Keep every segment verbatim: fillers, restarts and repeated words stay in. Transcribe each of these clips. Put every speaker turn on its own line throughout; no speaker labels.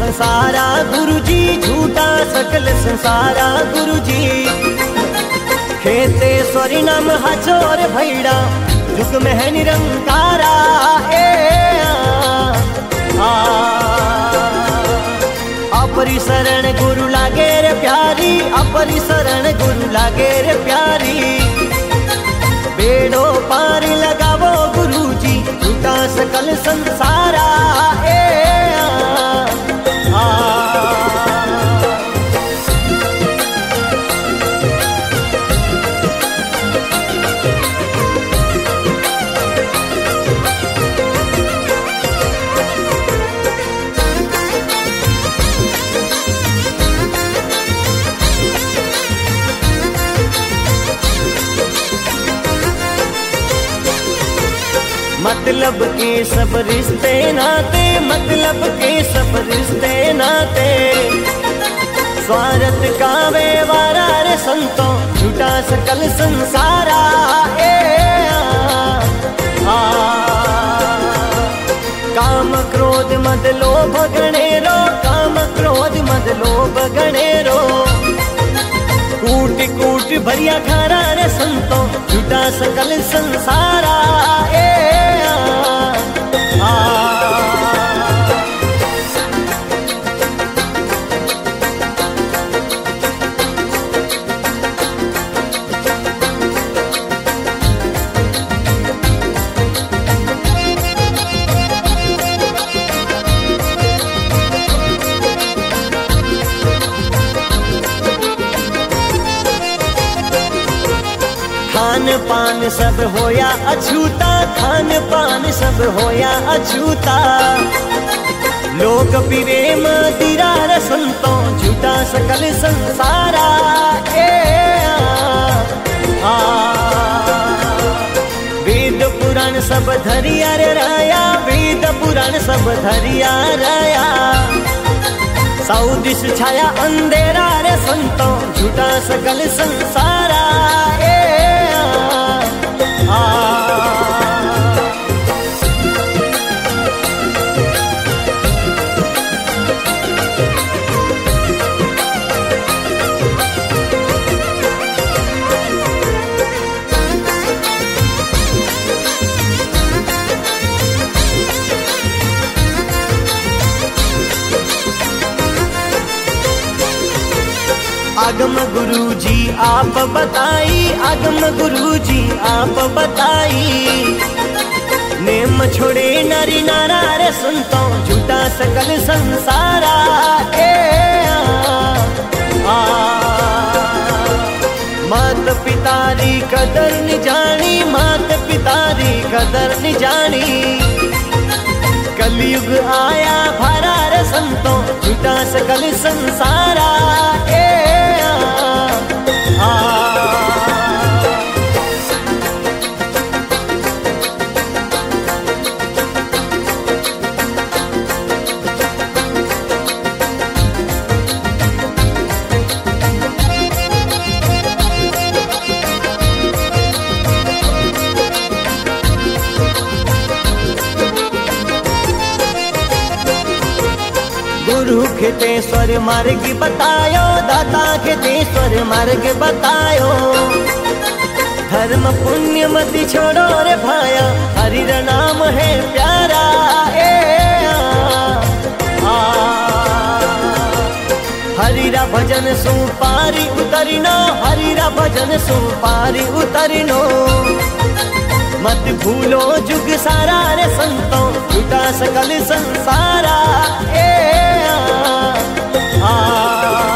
संसारा गुरुजी, झूठा सकल संसारा गुरुजी। खेतेश्वरी नाम हचोर भैड़ा, जुग में है निरंकारा। ए आ अपरी शरण गुरु लागे रे प्यारी, अपरी शरण गुरु लागे रे प्यारी। बेड़ो पार लगावो गुरुजी, झूठा सकल संसारा। ए आ, आ मतलब के सब रिश्ते नाते, मतलब के सब रिश्ते नाते। स्वार्थ का व्यवहारा रे संतों, झूठा सकल संसारा। ए आ, आ काम क्रोध मद लोभ गणेरो, काम क्रोध मद लोभ गणेरो। कूट कूट भरिया खारा रे संतों, झूठा सकल संसारा। ए आ, आ खान पान सब होया अछूता, खान पान सब होया अछूता। लोग पीवे मदिरा रे संतों, झूठा सकल संसारा। ए आ, आ वेद पुराण सब धरिया रे राया, वेद पुराण सब धरिया राया। सौ दिश छाया अंधेरा रे संतों, झूठा सकल संसारा। ए आ, आ आगम गुरुजी आप बताई, आगम गुरुजी आप बताई। नेम छोड़े नरी नारा रे संतों, झूठा सकल संसारा। ए आ, आ मात पितारी कदर न जानी, मात पितारी कदर न जानी। कलयुग आया भरा रे संतों, झूठा सकल संसारा। ए आ, आ गुरु खेतेश्वर मार्ग बतायो, दाता खेतेश्वर मार्ग बतायो। धर्म पुण्य मति छोड़ो रे भाया, हरि रा नाम है प्यारा। ए आ, आ हरि रा भजन सुपारी उतरिनो, हरि रा भजन सुपारी उतरिनो। मत भूलो जुग सारा रे संतों, झूठा सकल संसारा। ए आ, आ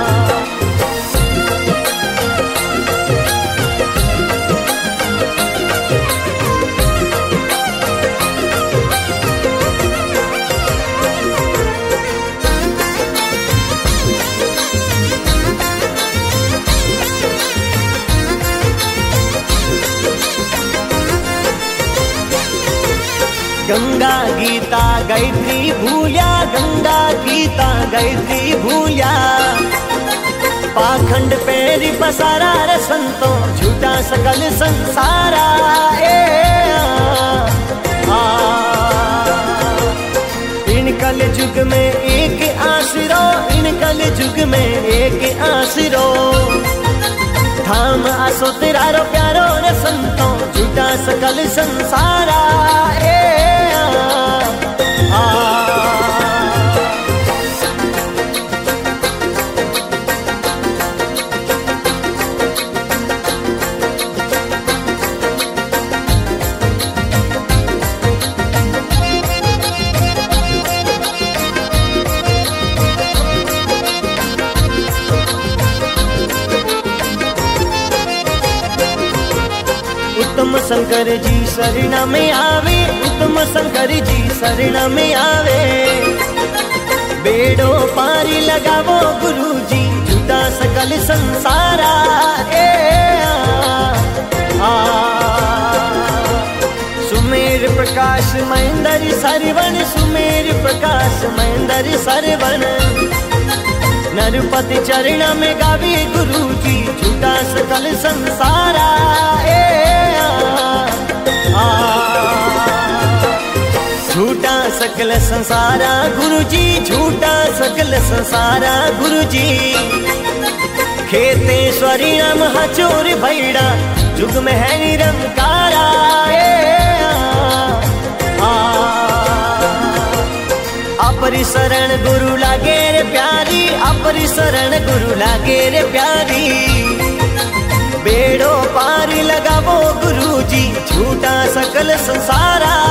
गंगा गीता गायत्री भूया, गंगा गीता गायत्री भूया। पाखंड पैरी पसारा रे संतों, झूठा सकल संसारा। ए आ, आ इन कल युग में एक आसरो इन कल युग में एक आसरो। थाम आसो तेरा रो प्यारो रे संतो झूठा सकल संसारा ए आ, आ। उत्तम शंकर जी शरण में आवे, उत्तम शंकर जी शरण में आवे। बेड़ो पारी लगावो गुरु जी झूठा सकल संसारा ए आ, आ। सुमेर प्रकाश महेंद्र सरवण, सुमेर प्रकाश महेंद्र सरवण। नरपति चरण में गावे गुरु जी झूठा सकल संसारा ए आ, झूठा सकल संसारा गुरु जी झूठा सकल संसारा गुरु जी। खेतेश्वरी नाम हचोर भैड़ा जुग में है निरंकारा ए आ, अपरी शरण गुरु लागे रे प्यारी, अपरी शरण गुरु लागे रे प्यारी। बेड़ो पारी लगावो गुरु जी झूठा सकल संसारा